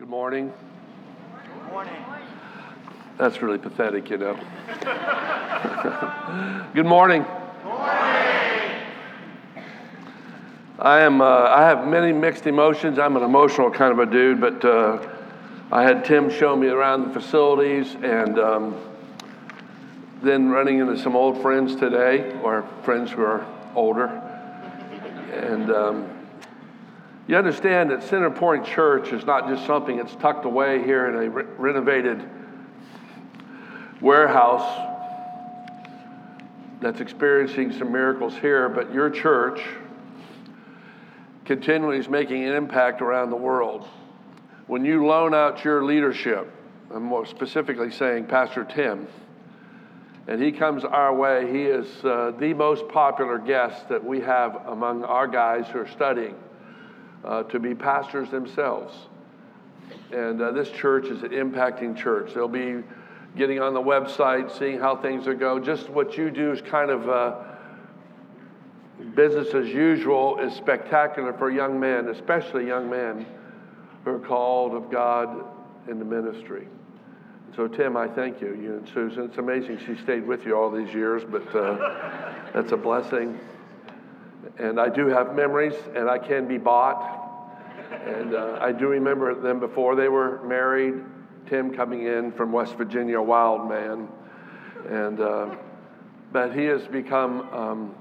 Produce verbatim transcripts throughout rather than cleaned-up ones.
Good morning. Good morning. That's really pathetic, you know. Good morning. Good morning. I am. Uh, I have many mixed emotions. I'm an emotional kind of a dude, but uh, I had Tim show me around the facilities, and um, then running into some old friends today, or friends who are older, and. Um, You understand that Center Point Church is not just something that's tucked away here in a re- renovated warehouse that's experiencing some miracles here, but your church continually is making an impact around the world. When you loan out your leadership, I'm more specifically saying Pastor Tim, and he comes our way, he is uh, the most popular guest that we have among our guys who are studying. Uh, to be pastors themselves. And uh, this church is an impacting church. They'll be getting on the website, seeing how things are going. Just what you do is kind of uh, business as usual is spectacular for young men, especially young men who are called of God in the ministry. So Tim, I thank you, you and Susan. It's amazing she stayed with you all these years, but uh, that's a blessing. And I do have memories, and I can be bought. And uh, I do remember them before they were married. Tim coming in from West Virginia, a wild man. And uh, but he has become um,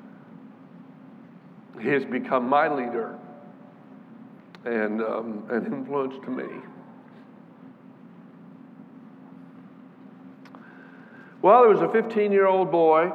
he has become my leader and um, an influence to me. Well, there was a fifteen-year-old boy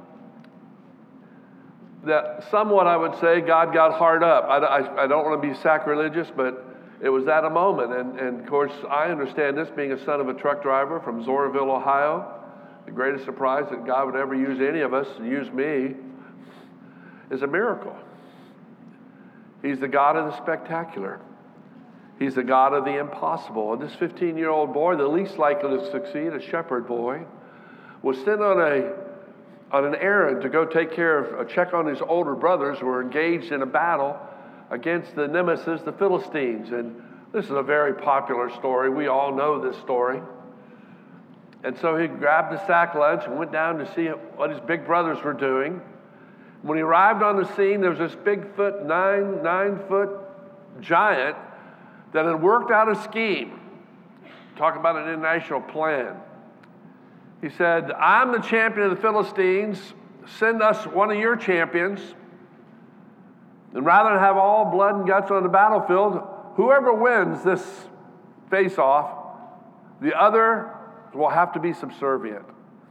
that somewhat, I would say, God got hard up. I, I, I don't want to be sacrilegious, but it was at a moment. And, and of course, I understand this, being a son of a truck driver from Zoraville, Ohio. The greatest surprise that God would ever use any of us, use me, is a miracle. He's the God of the spectacular. He's the God of the impossible. And this fifteen-year-old boy, the least likely to succeed, a shepherd boy, was sent on a on an errand to go take care of, uh, check on his older brothers who were engaged in a battle against the nemesis, the Philistines. And this is a very popular story. We all know this story. And so he grabbed a sack lunch and went down to see what his big brothers were doing. When he arrived on the scene, there was this big foot, nine, nine foot giant that had worked out a scheme. Talk about an international plan. He said, I'm the champion of the Philistines. Send us one of your champions. And rather than have all blood and guts on the battlefield, whoever wins this face-off, the other will have to be subservient.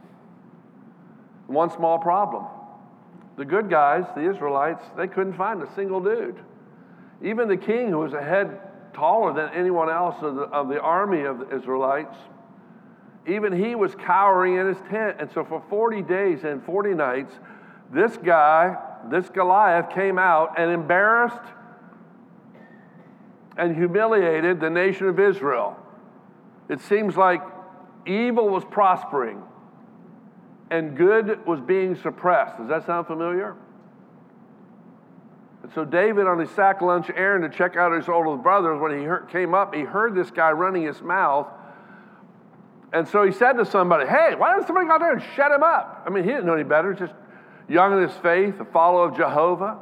One small problem. The good guys, the Israelites, they couldn't find a single dude. Even the king, who was a head taller than anyone else of the, of the army of the Israelites, even he was cowering in his tent. And so for forty days and forty nights, this guy, this Goliath, came out and embarrassed and humiliated the nation of Israel. It seems like evil was prospering and good was being suppressed. Does that sound familiar? And so David, on his sack lunch errand to check out his older brothers, when he heard, came up, he heard this guy running his mouth. And so he said to somebody, hey, why doesn't somebody go out there and shut him up? I mean, he didn't know any better, just young in his faith, a follower of Jehovah.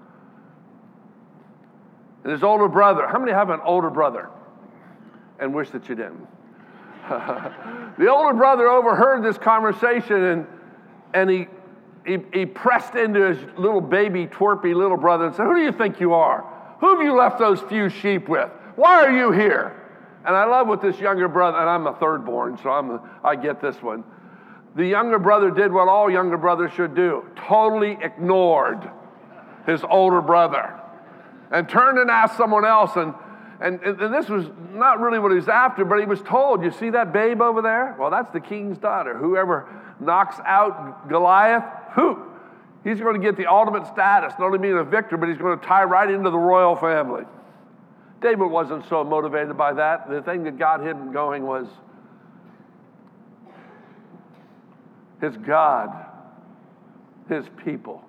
And his older brother, how many have an older brother and wish that you didn't? The older brother overheard this conversation, and and he, he he pressed into his little baby, twerpy little brother and said, who do you think you are? Who have you left those few sheep with? Why are you here? And I love what this younger brother, and I'm a third born, so I'm a, I get this one. The younger brother did what all younger brothers should do, totally ignored his older brother and turned and asked someone else. And, and, and this was not really what he was after, but he was told, you see that babe over there? Well, that's the king's daughter. Whoever knocks out Goliath, who? He's going to get the ultimate status, not only being a victor, but he's going to tie right into the royal family. David wasn't so motivated by that. The thing that got him going was his God, his people,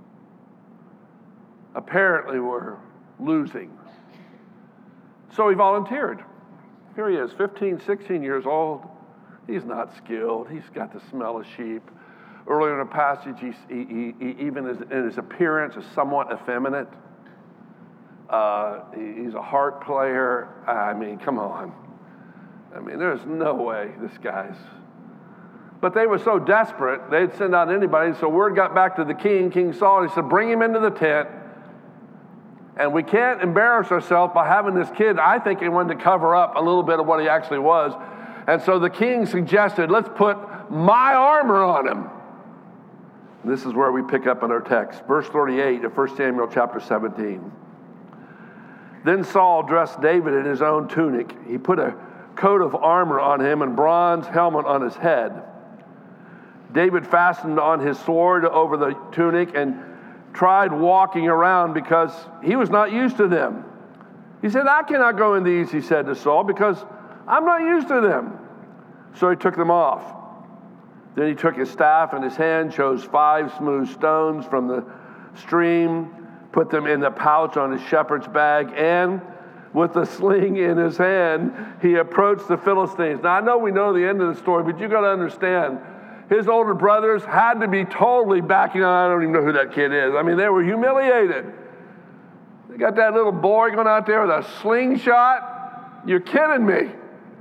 apparently were losing. So he volunteered. Here he is, fifteen, sixteen years old. He's not skilled. He's got the smell of sheep. Earlier in the passage, he, he, he even is, in his appearance is somewhat effeminate. Uh, he's a harp player. I mean, come on. I mean, there's no way this guy's. But they were so desperate, they'd send out anybody. So word got back to the king, King Saul. He said, bring him into the tent. And we can't embarrass ourselves by having this kid. I think he wanted to cover up a little bit of what he actually was. And so the king suggested, let's put my armor on him. And this is where we pick up in our text. Verse thirty-eight of First Samuel chapter seventeen. Then Saul dressed David in his own tunic. He put a coat of armor on him and bronze helmet on his head. David fastened on his sword over the tunic and tried walking around because he was not used to them. He said, I cannot go in these, he said to Saul, because I'm not used to them. So he took them off. Then he took his staff in his hand, chose five smooth stones from the stream, put them in the pouch on his shepherd's bag, and with the sling in his hand, he approached the Philistines. Now, I know we know the end of the story, but you got to understand, his older brothers had to be totally backing on. I don't even know who that kid is. I mean, they were humiliated. They got that little boy going out there with a slingshot. You're kidding me.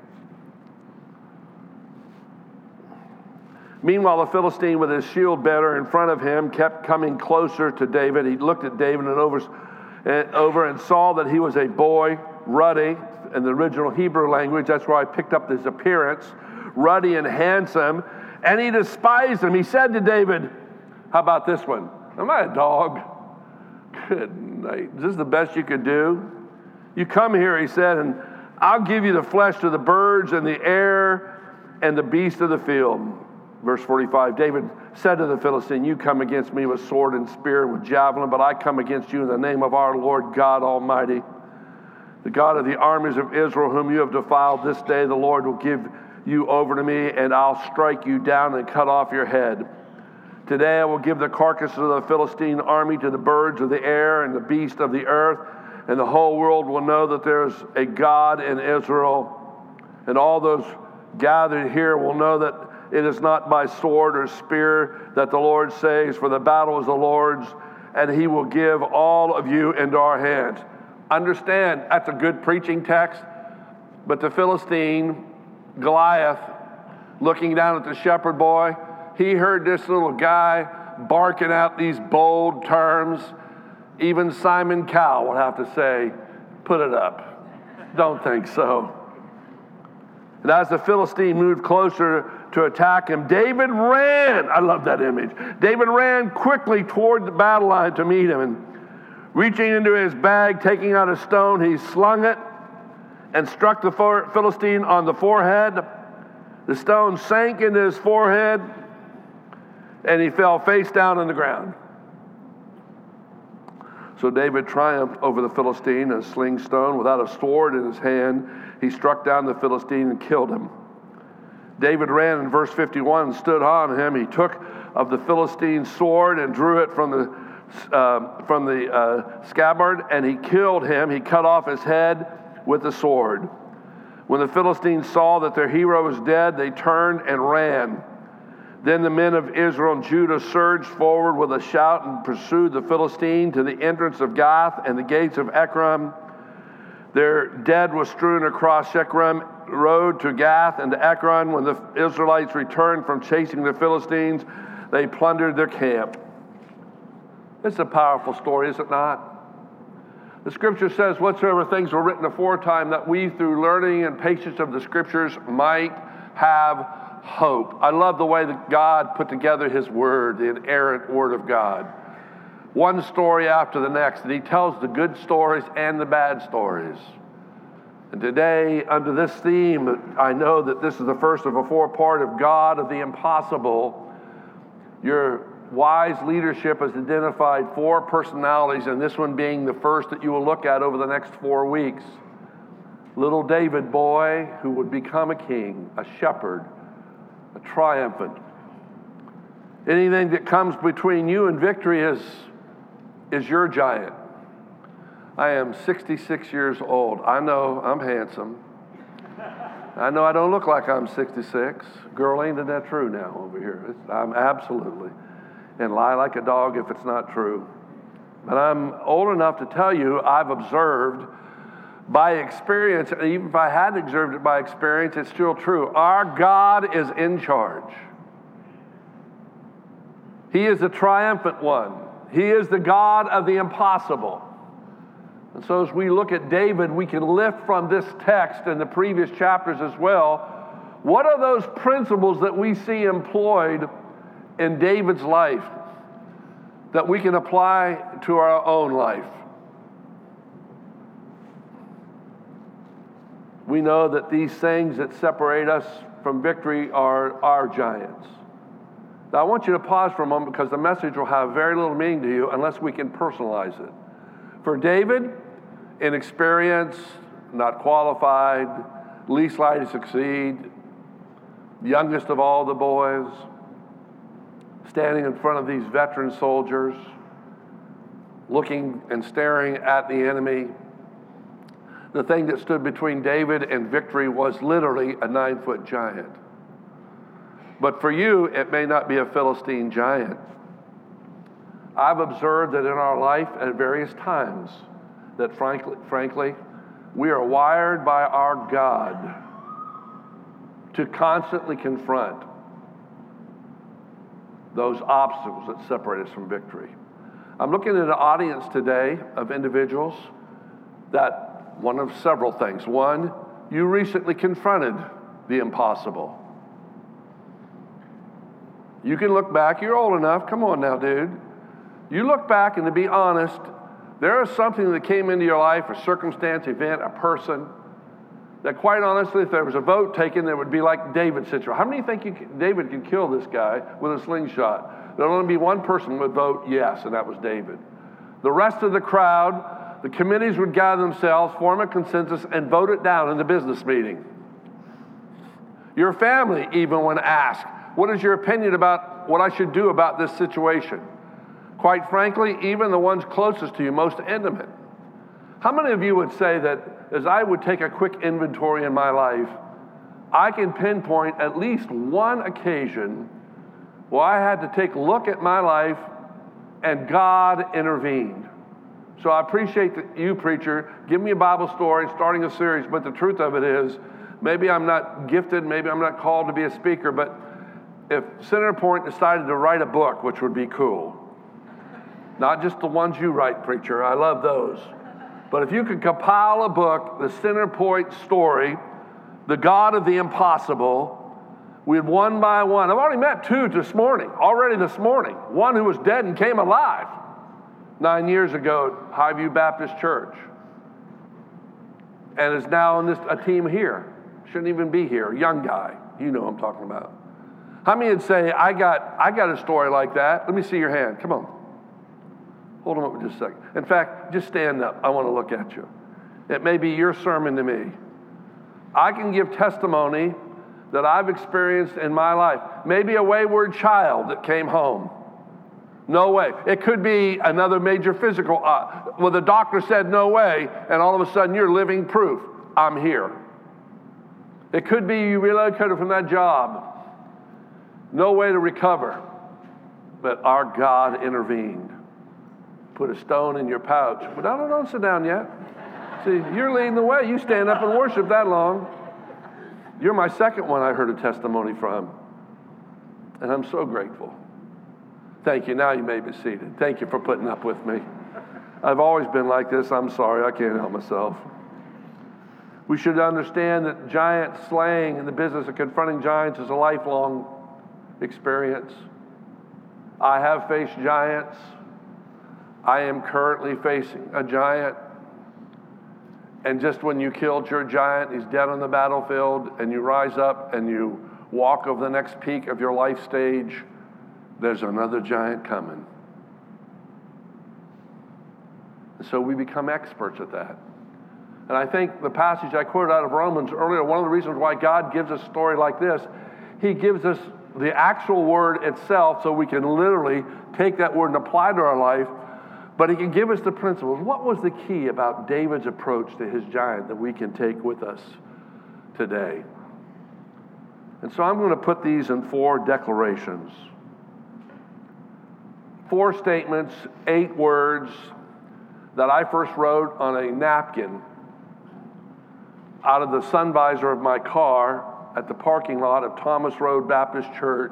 Meanwhile, the Philistine with his shield bearer in front of him kept coming closer to David. He looked at David and over, and over and saw that he was a boy, ruddy, in the original Hebrew language. That's where I picked up his appearance, ruddy and handsome. And he despised him. He said to David, how about this one? Am I a dog? Good night. Is this the best you could do? You come here, he said, and I'll give you the flesh to the birds and the air and the beasts of the field. Verse forty-five, David said to the Philistine, you come against me with sword and spear and with javelin, but I come against you in the name of our Lord God Almighty, the God of the armies of Israel, whom you have defiled. This day the Lord will give you over to me, and I'll strike you down and cut off your head. Today I will give the carcass of the Philistine army to the birds of the air and the beasts of the earth, and the whole world will know that there's a God in Israel. And all those gathered here will know that it is not by sword or spear that the Lord saves, for the battle is the Lord's, and he will give all of you into our hands. Understand, that's a good preaching text, but the Philistine, Goliath, looking down at the shepherd boy, he heard this little guy barking out these bold terms. Even Simon Cowell would have to say, put it up. Don't think so. And as the Philistine moved closer to attack him, David ran. I love that image. David ran quickly toward the battle line to meet him. And reaching into his bag, taking out a stone, he slung it and struck the Philistine on the forehead. The stone sank into his forehead, and he fell face down on the ground. So David triumphed over the Philistine, a sling stone, without a sword in his hand. He struck down the Philistine and killed him. David ran in verse fifty-one and stood on him. He took of the Philistine's sword and drew it from the uh, from the uh, scabbard, and he killed him. He cut off his head with the sword. When the Philistines saw that their hero was dead, they turned and ran. Then the men of Israel and Judah surged forward with a shout and pursued the Philistine to the entrance of Gath and the gates of Ekron. Their dead was strewn across Shechem road to Gath and to Ekron. When the Israelites returned from chasing the Philistines, they plundered their camp. It's a powerful story, is it not? The scripture says, whatsoever things were written aforetime, that we through learning and patience of the scriptures might have hope. I love the way that God put together his word, the inerrant word of God. One story after the next, and he tells the good stories and the bad stories. And today, under this theme, I know that this is the first of a four-part of God of the impossible. Your wise leadership has identified four personalities, and this one being the first that you will look at over the next four weeks. Little David boy who would become a king, a shepherd, a triumphant. Anything that comes between you and victory is, is your giant. I am sixty-six years old. I know I'm handsome. I know I don't look like I'm sixty-six. Girl, ain't that true now over here? It's, I'm absolutely. And lie like a dog if it's not true. But I'm old enough to tell you I've observed by experience, and even if I hadn't observed it by experience, it's still true. Our God is in charge. He is the triumphant one. He is the God of the impossible. And so as we look at David, we can lift from this text and the previous chapters as well, what are those principles that we see employed in David's life that we can apply to our own life? We know that these things that separate us from victory are our giants. Now I want you to pause for a moment because the message will have very little meaning to you unless we can personalize it. For David, inexperienced, not qualified, least likely to succeed, youngest of all the boys, standing in front of these veteran soldiers, looking and staring at the enemy. The thing that stood between David and victory was literally a nine-foot giant. But for you, it may not be a Philistine giant. I've observed that in our life at various times that frankly, frankly, we are wired by our God to constantly confront those obstacles that separate us from victory. I'm looking at an audience today of individuals that one of several things. One, you recently confronted the impossible. You can look back, you're old enough, come on now, dude. You look back and to be honest, there is something that came into your life, a circumstance, event, a person, that quite honestly, if there was a vote taken, there would be like David's situation. How many think you can, David could kill this guy with a slingshot? There would only be one person would vote yes, and that was David. The rest of the crowd, the committees would gather themselves, form a consensus, and vote it down in the business meeting. Your family, even when asked, what is your opinion about what I should do about this situation? Quite frankly, even the ones closest to you, most intimate. How many of you would say that as I would take a quick inventory in my life, I can pinpoint at least one occasion where I had to take a look at my life and God intervened? So I appreciate that you, preacher, give me a Bible story, starting a series, but the truth of it is, maybe I'm not gifted, maybe I'm not called to be a speaker, but if Senator Point decided to write a book, which would be cool, not just the ones you write, preacher, I love those, but if you could compile a book, the Senator Point story, the God of the impossible, we'd one by one, I've already met two this morning, already this morning, one who was dead and came alive nine years ago at Highview Baptist Church, and is now in this a team here, shouldn't even be here, a young guy, you know what I'm talking about. How many would say, I got I got a story like that? Let me see your hand. Come on. Hold on up just a second. In fact, just stand up. I want to look at you. It may be your sermon to me. I can give testimony that I've experienced in my life. Maybe a wayward child that came home. No way. It could be another major physical. Uh, well, the doctor said no way, and all of a sudden you're living proof. I'm here. It could be you relocated from that job. No way to recover. But our God intervened. Put a stone in your pouch. But no, no, don't sit down yet. See, you're leading the way. You stand up and worship that long. You're my second one I heard a testimony from. And I'm so grateful. Thank you. Now you may be seated. Thank you for putting up with me. I've always been like this. I'm sorry. I can't help myself. We should understand that giant slaying and the business of confronting giants is a lifelong experience. I have faced giants. I am currently facing a giant. And just when you killed your giant, he's dead on the battlefield, and you rise up and you walk over the next peak of your life stage, there's another giant coming. So we become experts at that. And I think the passage I quoted out of Romans earlier, one of the reasons why God gives us a story like this, he gives us the actual word itself so we can literally take that word and apply it to our life, but he can give us the principles. What was the key about David's approach to his giant that we can take with us today? And so I'm going to put these in four declarations. Four statements, eight words that I first wrote on a napkin out of the sun visor of my car at the parking lot of Thomas Road Baptist Church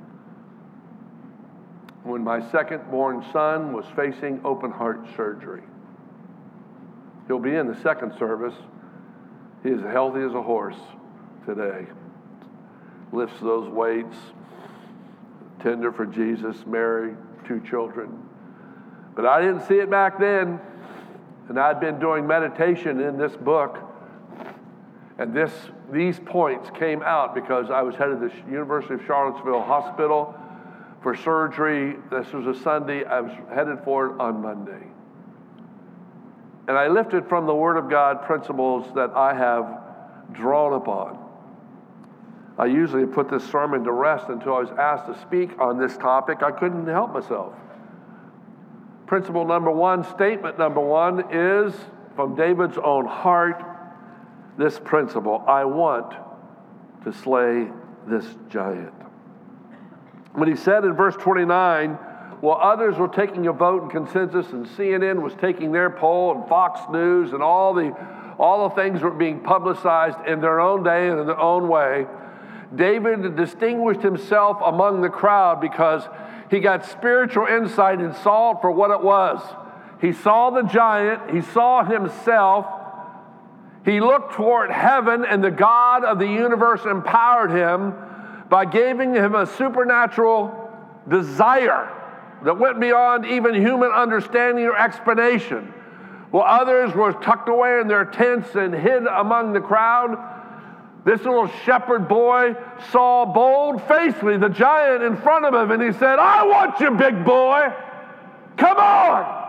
when my second-born son was facing open heart surgery. He'll be in the second service. He is healthy as a horse today. Lifts those weights, tender for Jesus, married, two children. But I didn't see it back then, and I'd been doing meditation in this book, and this these points came out because I was headed to the University of Charlottesville Hospital for surgery. This was a Sunday. I was headed for it on Monday. And I lifted from the Word of God principles that I have drawn upon. I usually put this sermon to rest until I was asked to speak on this topic. I couldn't help myself. Principle number one, statement number one is from David's own heart, this principle: I want to slay this giant. When he said in verse twenty-nine, while others were taking a vote and consensus, and C N N was taking their poll, and Fox News, and all the all the things were being publicized in their own day and in their own way, David distinguished himself among the crowd because he got spiritual insight and saw it for what it was. He saw the giant, he saw himself, he looked toward heaven, and the God of the universe empowered him by giving him a supernatural desire that went beyond even human understanding or explanation. While others were tucked away in their tents and hid among the crowd, this little shepherd boy saw bold-facedly the giant in front of him, and he said, I want you, big boy. Come on.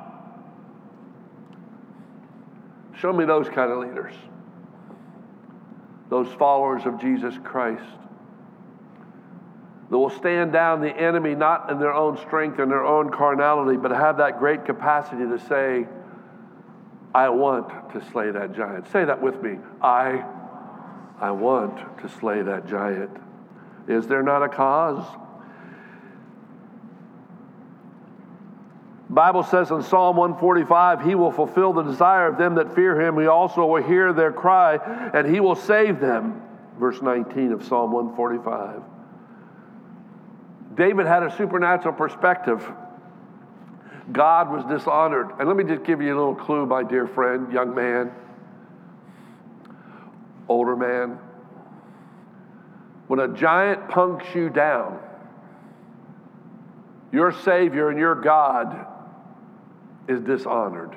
Show me those kind of leaders, those followers of Jesus Christ, that will stand down the enemy not in their own strength and their own carnality, but have that great capacity to say, I want to slay that giant. Say that with me. I, I want to slay that giant. Is there not a cause? The Bible says in Psalm one forty-five, he will fulfill the desire of them that fear him. He also will hear their cry, and he will save them. Verse nineteen of Psalm one forty-five. David had a supernatural perspective. God was dishonored. And let me just give you a little clue, my dear friend, young man, older man. When a giant punks you down, your Savior and your God is dishonored.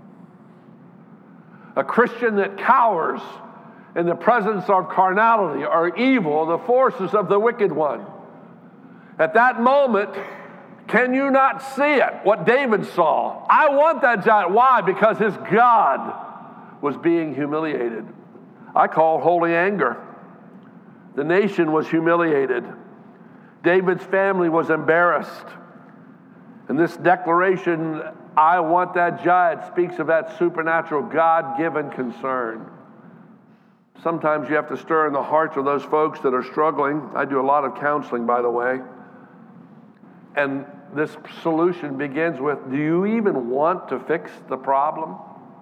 A Christian that cowers in the presence of carnality or evil, the forces of the wicked one. At that moment, can you not see it? What David saw. I want that giant. Why? Because his God was being humiliated. I call holy anger. The nation was humiliated. David's family was embarrassed. And this declaration, I want that giant, speaks of that supernatural God-given concern. Sometimes you have to stir in the hearts of those folks that are struggling. I do a lot of counseling, by the way. And this solution begins with, do you even want to fix the problem?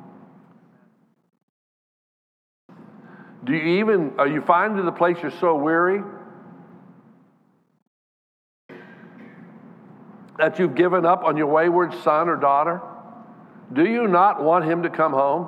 Do you even, are you finding to the place you're so weary that you've given up on your wayward son or daughter? Do you not want him to come home?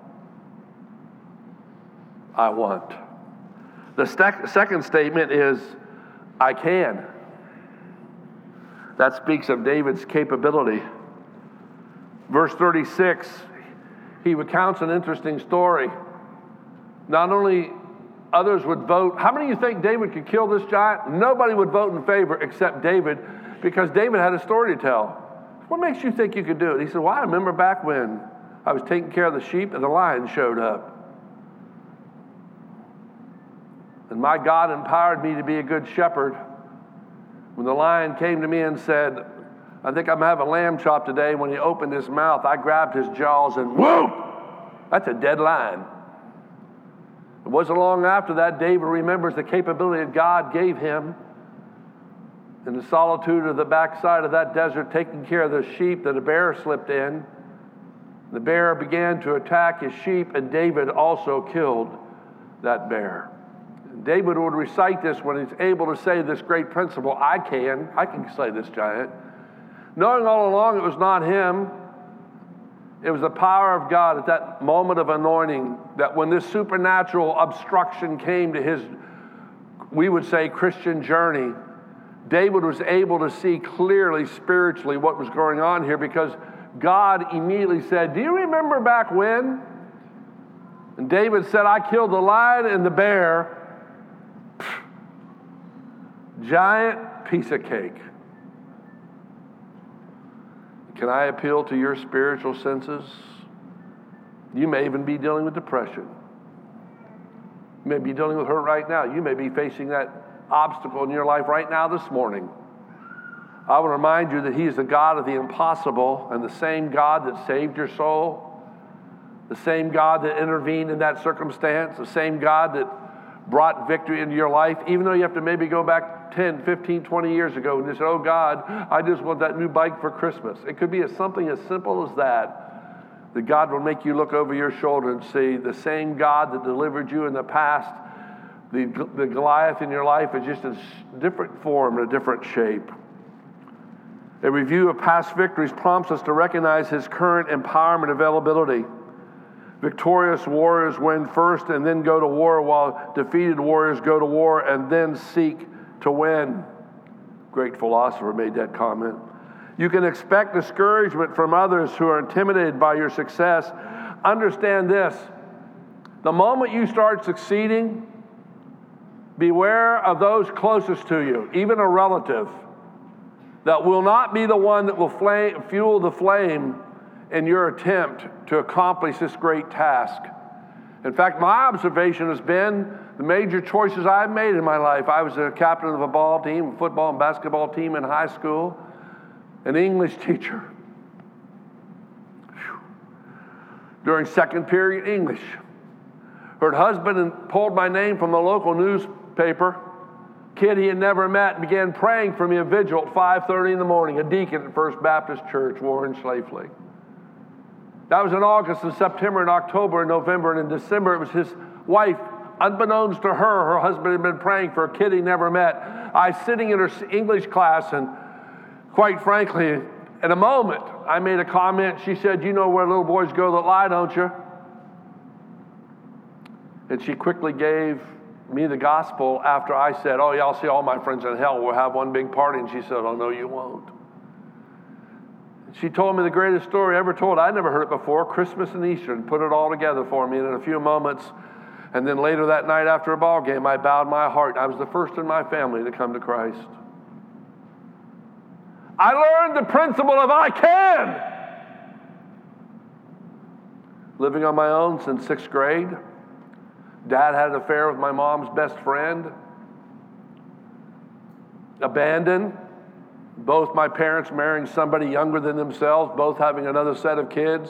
I want. The sec- second statement is, I can. That speaks of David's capability. Verse thirty-six, he recounts an interesting story. Not only others would vote, how many of you think David could kill this giant? Nobody would vote in favor except David, because David had a story to tell. What makes you think you could do it? He said, well, I remember back when I was taking care of the sheep and the lion showed up. And my God empowered me to be a good shepherd. When the lion came to me and said, I think I'm having lamb chop today, when he opened his mouth, I grabbed his jaws and whoop! That's a dead lion. It wasn't long after that, David remembers the capability that God gave him in the solitude of the backside of that desert, taking care of the sheep that a bear slipped in. The bear began to attack his sheep, and David also killed that bear. David would recite this when he's able to say this great principle, I can, I can slay this giant. Knowing all along it was not him, it was the power of God at that moment of anointing, that when this supernatural obstruction came to his, we would say, Christian journey, David was able to see clearly spiritually what was going on here, because God immediately said, do you remember back when? And David said, I killed the lion and the bear. Giant piece of cake. Can I appeal to your spiritual senses? You may even be dealing with depression. You may be dealing with hurt right now. You may be facing that obstacle in your life right now this morning. I will remind you that He is the God of the impossible, and the same God that saved your soul, the same God that intervened in that circumstance, the same God that brought victory into your life, even though you have to maybe go back ten, fifteen, twenty years ago and you say, oh God, I just want that new bike for Christmas. It could be as something as simple as that, that God will make you look over your shoulder and see the same God that delivered you in the past. The, the Goliath in your life is just a different form, a different shape. A review of past victories prompts us to recognize His current empowerment availability. Victorious warriors win first and then go to war, while defeated warriors go to war and then seek to win. Great philosopher made that comment. You can expect discouragement from others who are intimidated by your success. Understand this: the moment you start succeeding, beware of those closest to you, even a relative, that will not be the one that will flame, fuel the flame in your attempt to accomplish this great task. In fact, my observation has been the major choices I've made in my life. I was a captain of a ball team, a football and basketball team in high school, an English teacher. Whew. During second period English, heard husband and pulled my name from the local newspaper. Kid he had never met began praying for me a vigil at five thirty in the morning, a deacon at First Baptist Church, Warren Schlafly. That was in August and September and October and November, and in December it was his wife. Unbeknownst to her, her husband had been praying for a kid he never met. I was sitting in her English class, and quite frankly, in a moment, I made a comment. She said, you know where little boys go that lie, don't you? And she quickly gave me the gospel after I said, oh yeah, I'll see all my friends in hell. We'll have one big party. And she said, oh no, you won't. She told me the greatest story ever told. I'd never heard it before, Christmas and Easter, and put it all together for me. And in a few moments, and then later that night after a ball game, I bowed my heart. I was the first in my family to come to Christ. I learned the principle of I can. Living on my own since sixth grade. Dad had an affair with my mom's best friend. Abandoned. Both my parents marrying somebody younger than themselves, both having another set of kids.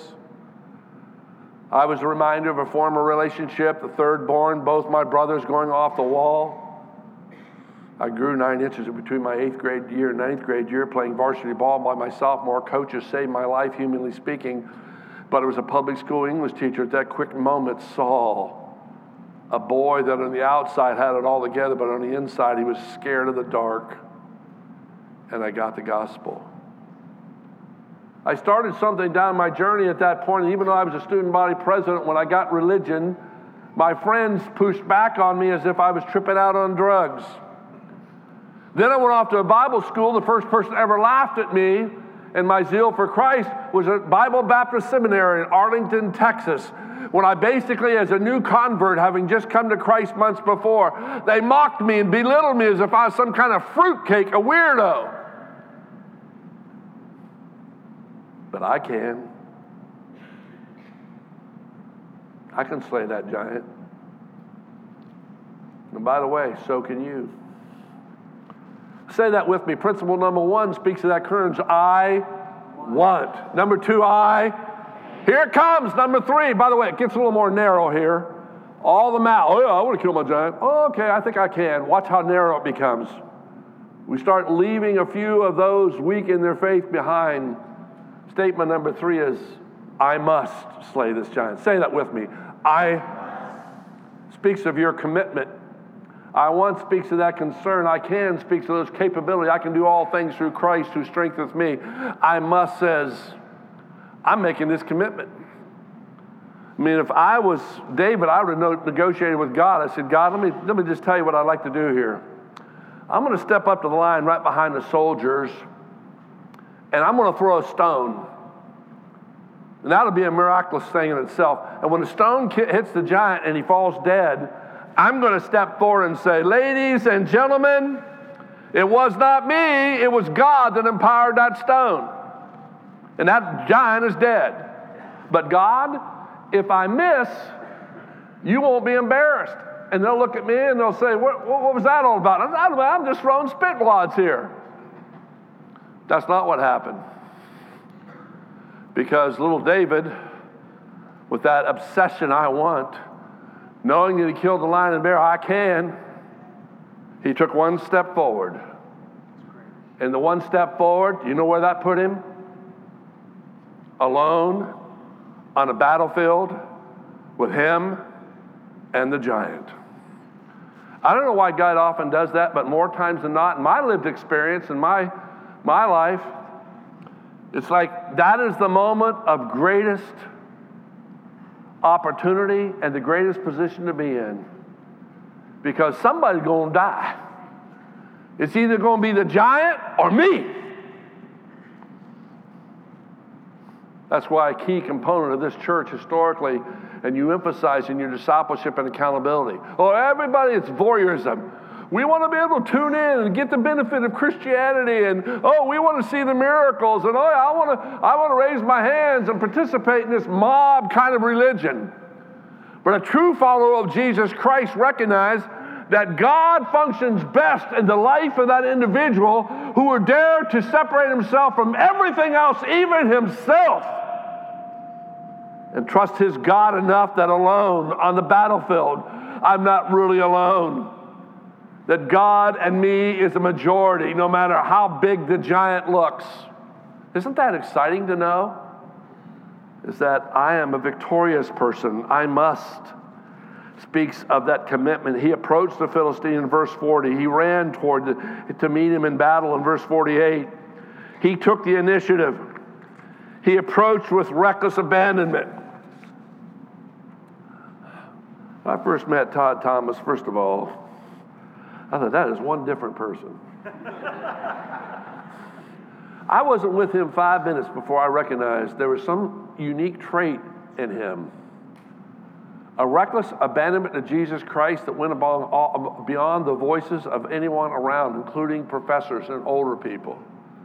I was a reminder of a former relationship, the third born, both my brothers going off the wall. I grew nine inches between my eighth grade year and ninth grade year, playing varsity ball by my sophomore. Coaches saved my life, humanly speaking. But it was a public school English teacher at that quick moment saw a boy that on the outside had it all together, but on the inside he was scared of the dark. And I got the gospel. I started something down my journey at that point, and even though I was a student body president, when I got religion, my friends pushed back on me as if I was tripping out on drugs. Then I went off to a Bible school. The first person that ever laughed at me and my zeal for Christ was at Bible Baptist Seminary in Arlington, Texas, when I basically, as a new convert, having just come to Christ months before, they mocked me and belittled me as if I was some kind of fruitcake, a weirdo. But I can. I can slay that giant. And by the way, so can you. Say that with me. Principle number one speaks of that courage. I want. Number two, I. Here it comes. Number three. By the way, it gets a little more narrow here. All the mouth, oh yeah, I want to kill my giant. Oh, okay, I think I can. Watch how narrow it becomes. We start leaving a few of those weak in their faith behind. Statement number three is, I must slay this giant. Say that with me. I speaks of your commitment. I want speaks of that concern. I can speaks of those capabilities. I can do all things through Christ who strengthens me. I must says, I'm making this commitment. I mean, if I was David, I would have negotiated with God. I said, God, let me, let me just tell you what I'd like to do here. I'm going to step up to the line right behind the soldiers, and I'm going to throw a stone. And that'll be a miraculous thing in itself. And when the stone hits the giant and he falls dead, I'm going to step forward and say, ladies and gentlemen, it was not me, it was God that empowered that stone. And that giant is dead. But God, if I miss, you won't be embarrassed. And they'll look at me and they'll say, what, what was that all about? I'm just throwing spit wads here. That's not what happened. Because little David, with that obsession I want, knowing that he killed the lion and bear, I can, he took one step forward. And the one step forward, you know where that put him? Alone on a battlefield with him and the giant. I don't know why God often does that, but more times than not, in my lived experience, in my, my life, it's like that is the moment of greatest opportunity and the greatest position to be in. Because somebody's going to die. It's either going to be the giant or me. That's why a key component of this church historically, and you emphasize in your discipleship and accountability. Oh, everybody, it's voyeurism. We want to be able to tune in and get the benefit of Christianity, and oh, we want to see the miracles, and oh, I want to, I want to raise my hands and participate in this mob kind of religion. But a true follower of Jesus Christ recognizes that God functions best in the life of that individual who would dare to separate himself from everything else, even himself, and trust his God enough that alone on the battlefield, I'm not really alone. That God and me is a majority, no matter how big the giant looks. Isn't that exciting to know? Is that I am a victorious person. I must. Speaks of that commitment. He approached the Philistine in verse forty. He ran toward the, to meet him in battle in verse forty-eight. He took the initiative. He approached with reckless abandonment. When I first met Todd Thomas, first of all, I thought, that is one different person. I wasn't with him five minutes before I recognized there was some unique trait in him. A reckless abandonment of Jesus Christ that went beyond the voices of anyone around, including professors and older people.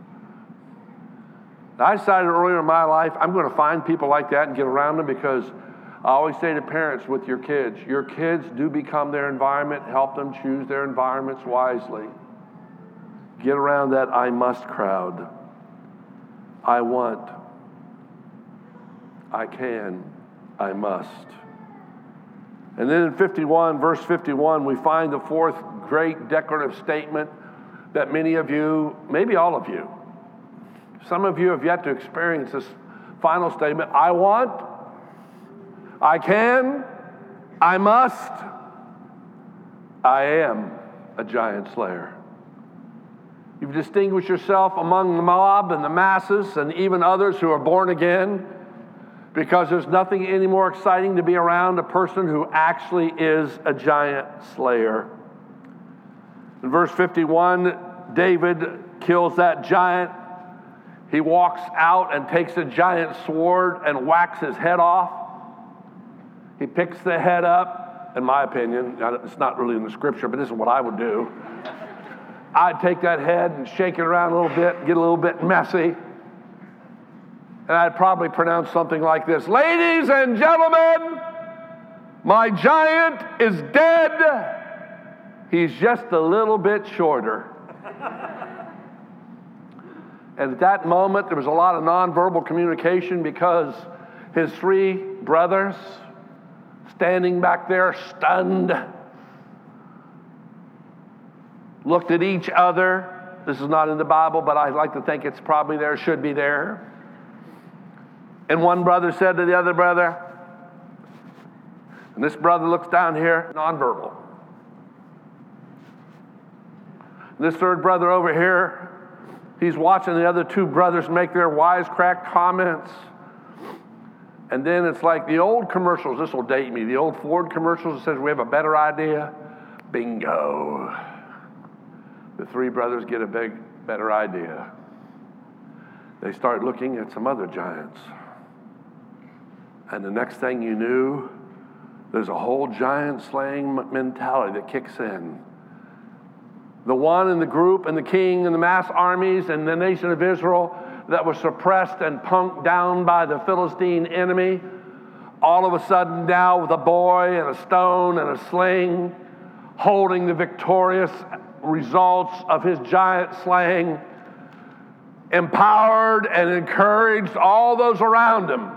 I decided earlier in my life, I'm going to find people like that and get around them, because I always say to parents with your kids, your kids do become their environment. Help them choose their environments wisely. Get around that I must crowd. I want. I can. I must. And then in fifty-one, verse fifty-one, we find the fourth great declarative statement that many of you, maybe all of you, some of you have yet to experience this final statement. I want, I can, I must, I am a giant slayer. You've distinguished yourself among the mob and the masses and even others who are born again, because there's nothing any more exciting to be around a person who actually is a giant slayer. In verse fifty-one, David kills that giant. He walks out and takes a giant sword and whacks his head off. He picks the head up. In my opinion, it's not really in the scripture, but this is what I would do. I'd take that head and shake it around a little bit, get a little bit messy. And I'd probably pronounce something like this: ladies and gentlemen, my giant is dead. He's just a little bit shorter. And at that moment, there was a lot of nonverbal communication, because his three brothers standing back there stunned, looked at each other. This is not in the Bible, but I like to think it's probably there, should be there. And one brother said to the other brother, and this brother looks down here, nonverbal. This third brother over here, he's watching the other two brothers make their wisecrack comments. And then it's like the old commercials, this will date me, the old Ford commercials that says we have a better idea. Bingo. The three brothers get a big, better idea. They start looking at some other giants. And the next thing you knew, there's a whole giant slaying mentality that kicks in. The one in the group and the king and the mass armies and the nation of Israel that was suppressed and punked down by the Philistine enemy, all of a sudden now with a boy and a stone and a sling, holding the victorious results of his giant slaying, empowered and encouraged all those around him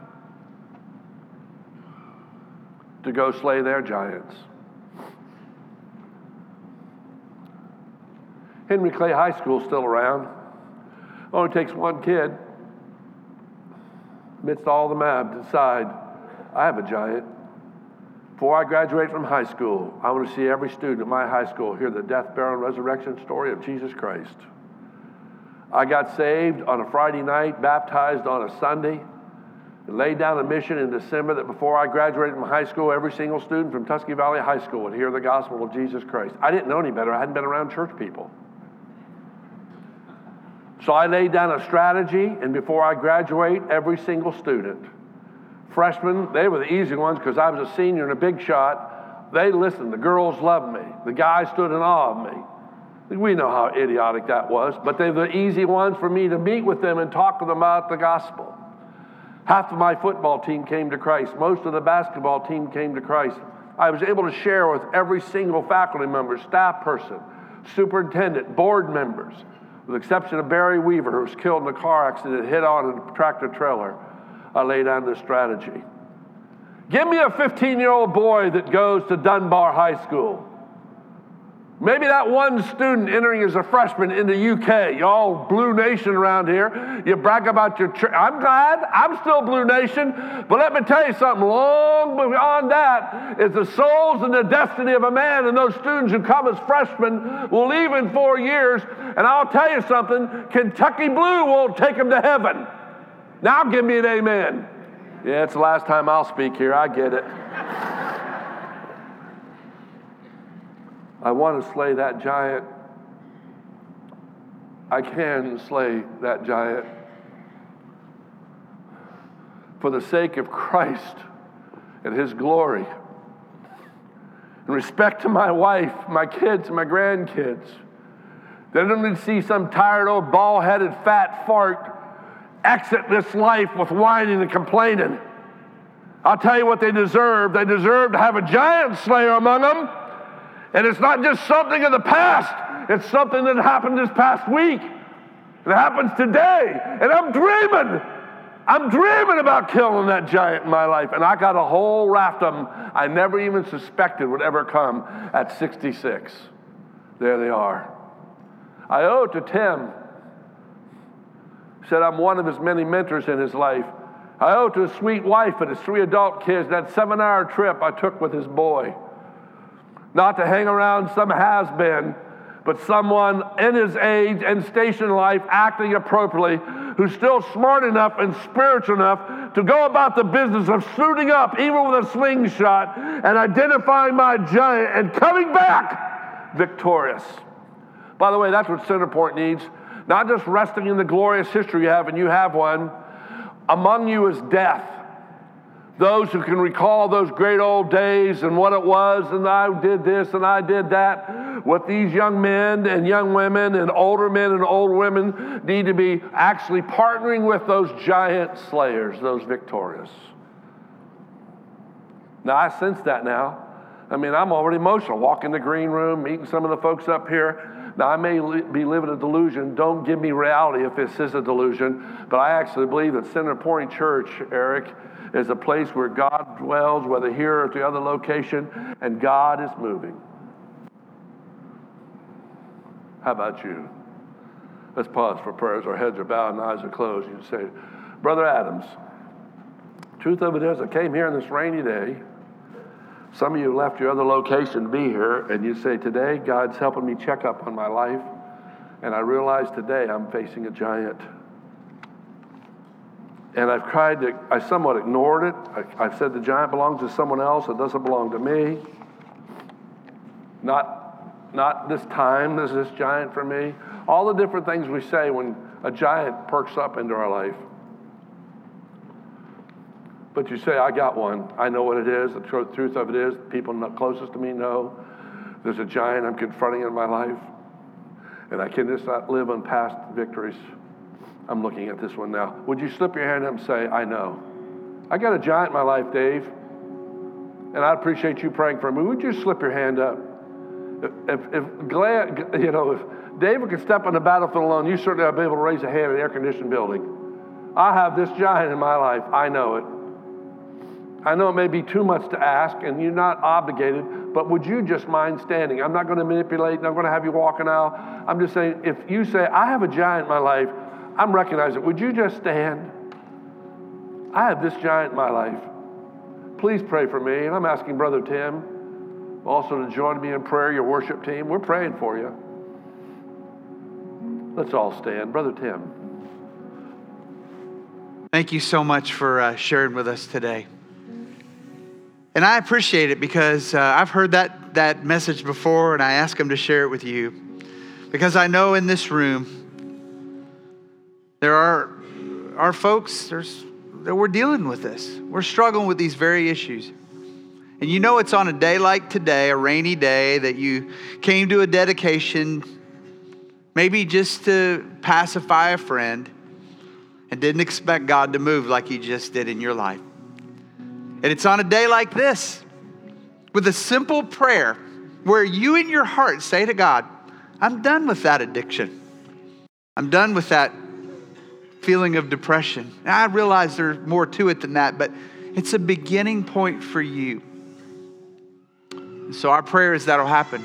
to go slay their giants. Henry Clay High School is still around. Only takes one kid, amidst all the mad, to decide, I have a giant. Before I graduate from high school, I want to see every student at my high school hear the death, burial, and resurrection story of Jesus Christ. I got saved on a Friday night, baptized on a Sunday, and laid down a mission in December that before I graduated from high school, every single student from Tusky Valley High School would hear the gospel of Jesus Christ. I didn't know any better. I hadn't been around church people. So I laid down a strategy, and before I graduate, every single student, freshmen, they were the easy ones because I was a senior and a big shot. They listened. The girls loved me. The guys stood in awe of me. We know how idiotic that was, but they were the easy ones for me to meet with them and talk to them about the gospel. Half of my football team came to Christ. Most of the basketball team came to Christ. I was able to share with every single faculty member, staff person, superintendent, board members, with the exception of Barry Weaver, who was killed in a car accident, hit on a tractor trailer. I laid down this strategy. Give me a fifteen-year-old boy that goes to Dunbar High School. Maybe that one student entering as a freshman in the U K. Y'all Blue Nation around here. You brag about your church. I'm glad. I'm still Blue Nation. But let me tell you something. Long beyond that is the souls and the destiny of a man. And those students who come as freshmen will leave in four years. And I'll tell you something. Kentucky Blue won't take them to heaven. Now give me an amen. Yeah, it's the last time I'll speak here. I get it. I want to slay that giant. I can slay that giant. For the sake of Christ and His glory. In respect to my wife, my kids, and my grandkids. They don't need to see some tired old bald-headed fat fart exit this life with whining and complaining. I'll tell you what they deserve. They deserve to have a giant slayer among them. And it's not just something of the past. It's something that happened this past week. It happens today. And I'm dreaming. I'm dreaming about killing that giant in my life. And I got a whole raft of them I never even suspected would ever come at sixty-six. There they are. I owe it to Tim. He said I'm one of his many mentors in his life. I owe it to his sweet wife and his three adult kids, that seven-hour trip I took with his boy. Not to hang around some has-been, but someone in his age and station in life acting appropriately, who's still smart enough and spiritual enough to go about the business of suiting up, even with a slingshot, and identifying my giant and coming back victorious. By the way, that's what Centerpoint needs. Not just resting in the glorious history you have, and you have one. Among you is death. Those who can recall those great old days and what it was, and I did this and I did that. What these young men and young women and older men and old women need to be actually partnering with those giant slayers, those victorious. Now, I sense that now. I mean, I'm already emotional. Walking the green room, meeting some of the folks up here. Now, I may li- be living a delusion. Don't give me reality if this is a delusion. But I actually believe that Centerpoint Church, Eric, is a place where God dwells, whether here or at the other location, and God is moving. How about you? Let's pause for prayers. Our heads are bowed and eyes are closed. You say, Brother Adams, truth of it is, I came here on this rainy day. Some of you left your other location to be here, and you say, today, God's helping me check up on my life, and I realize today I'm facing a giant. And I've tried to, I somewhat ignored it. I, I've said the giant belongs to someone else. It doesn't belong to me. Not, not this time is this giant for me. All the different things we say when a giant perks up into our life. But you say, I got one. I know what it is. The tr- truth of it is, people not closest to me know there's a giant I'm confronting in my life. And I can just not live on past victories. I'm looking at this one now. Would you slip your hand up and say, I know. I got a giant in my life, Dave. And I appreciate you praying for me. Would you slip your hand up? If, if glad, you know, if David could step on the battlefield alone, you certainly ought to be able to raise a hand in an air-conditioned building. I have this giant in my life. I know it. I know it may be too much to ask, and you're not obligated, but would you just mind standing? I'm not going to manipulate, and I'm going to have you walk an aisle. I'm just saying, if you say, I have a giant in my life, I'm recognizing it. Would you just stand? I have this giant in my life. Please pray for me, and I'm asking Brother Tim also to join me in prayer, your worship team. We're praying for you. Let's all stand. Brother Tim. Thank you so much for uh, sharing with us today. And I appreciate it because uh, I've heard that, that message before, and I ask them to share it with you. Because I know in this room, there are, are folks there's, that we're dealing with this. We're struggling with these very issues. And you know it's on a day like today, a rainy day, that you came to a dedication, maybe just to pacify a friend, and didn't expect God to move like He just did in your life. And it's on a day like this, with a simple prayer, where you in your heart say to God, I'm done with that addiction. I'm done with that feeling of depression. And I realize there's more to it than that, but it's a beginning point for you. So our prayer is that'll happen.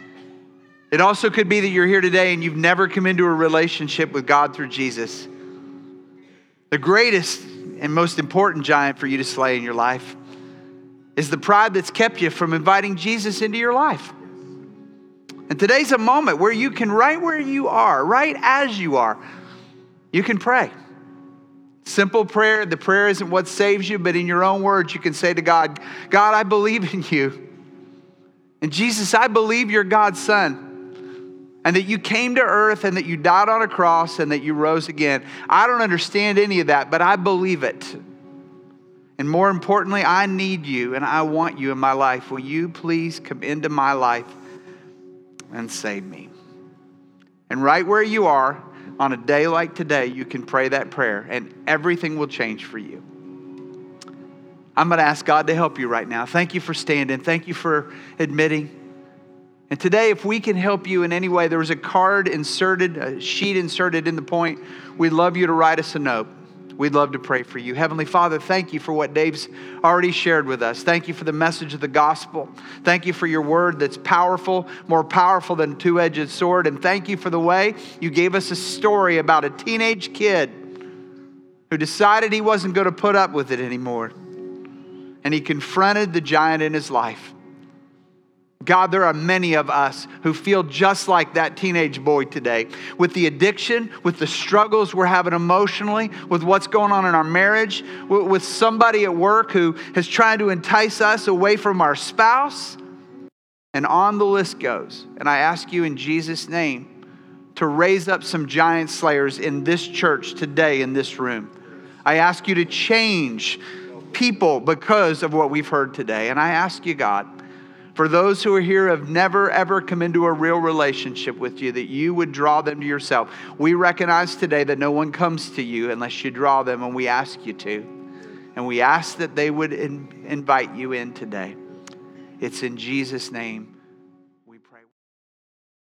It also could be that you're here today and you've never come into a relationship with God through Jesus. The greatest and most important giant for you to slay in your life is the pride that's kept you from inviting Jesus into your life. And today's a moment where you can, right where you are, right as you are, you can pray. Simple prayer. The prayer isn't what saves you, but in your own words, you can say to God, God, I believe in you. And Jesus, I believe you're God's son. And that you came to earth and that you died on a cross and that you rose again. I don't understand any of that, but I believe it. And more importantly, I need you and I want you in my life. Will you please come into my life and save me? And right where you are, on a day like today, you can pray that prayer and everything will change for you. I'm going to ask God to help you right now. Thank you for standing. Thank you for admitting. And today, if we can help you in any way, there was a card inserted, a sheet inserted in the point. We'd love you to write us a note. We'd love to pray for you. Heavenly Father, thank you for what Dave's already shared with us. Thank you for the message of the gospel. Thank you for your word that's powerful, more powerful than a two-edged sword. And thank you for the way you gave us a story about a teenage kid who decided he wasn't going to put up with it anymore. And he confronted the giant in his life. God, there are many of us who feel just like that teenage boy today, with the addiction, with the struggles we're having emotionally, with what's going on in our marriage, with somebody at work who has tried to entice us away from our spouse, and on the list goes. And I ask you in Jesus' name to raise up some giant slayers in this church today in this room. I ask you to change people because of what we've heard today. And I ask you, God, for those who are here who have never, ever come into a real relationship with you, that you would draw them to yourself. We recognize today that no one comes to you unless you draw them, and we ask you to. And we ask that they would in, invite you in today. It's in Jesus' name